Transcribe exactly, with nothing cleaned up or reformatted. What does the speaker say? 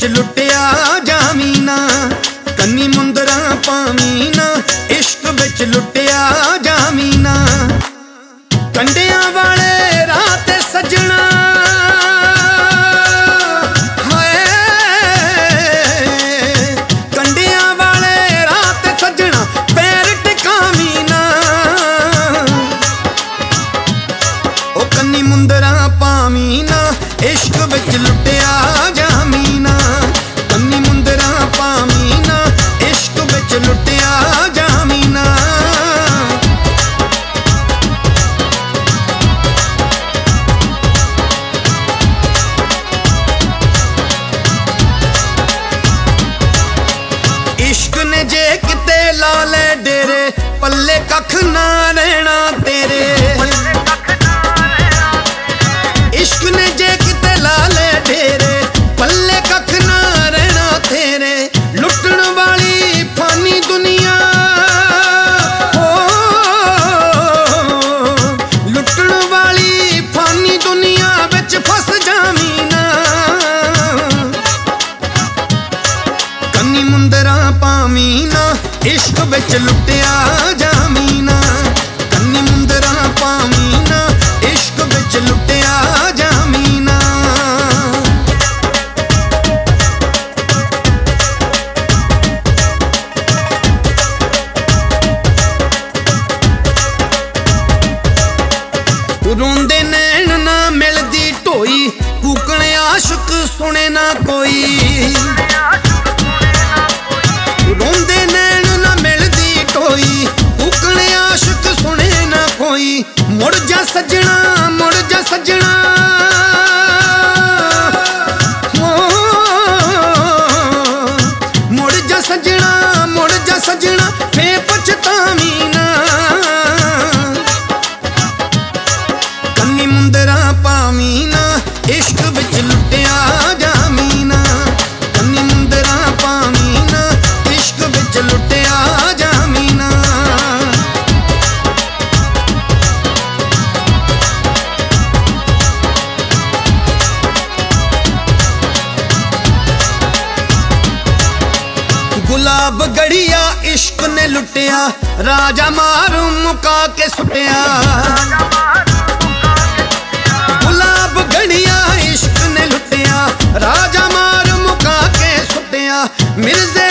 विच लुटिया जामीना, कन्नी मुंदरा पामीना, इश्क विच लुटिया जामीना। कंडिया वाले रात सजना हाय, कंडिया वाले रात सजना पैर टिकामीना। ओ कन्नी मुंदरा पामीना, इश्क विच लुटिया जामीना, कन्नी मुंदरा पामीना, इश्क विच लुटिया जामीना। इश्क ने जे किते ला ले डेरे, पल्ले कख ना रहना तेरे। इश्क ने जे किते ला ले डेरे, पल्ले कख ना रहना तेरे। लुटन वाली फानी दुनिया हो, लुटन वाली फानी दुनिया विच फस जामीना। कन्नी मुंदरा पामीना, इश्क विच लुटिया जामीना, कन्नी मुंदरा पामीना, इश्क विच लुटिया जामीना। रोंदे नैन ना मिलदी ढोई, कूकने आशिक सुने ना कोई। रोंदे नैन ना मिलदी ढोई, कूकने आशिक सुने ना कोई। मुड़ जा सजना, मुड़ जा सजना, मुड़ जा सजना, मुड़ जा सजना, फिर पछतावीना। कन्नी मुंदरा पावीना, इश्क विच लुटिया जामीना, कन्नी मुंदरा पावीना, इश्क विच लुटिया जामीना। गुलाब गड़िया इश्क ने लुटिया, राजा मारू मुका के सुटिया। गुलाब गड़िया इश्क ने लुटिया, राजा मारू मुका के सुटिया। मिर्जे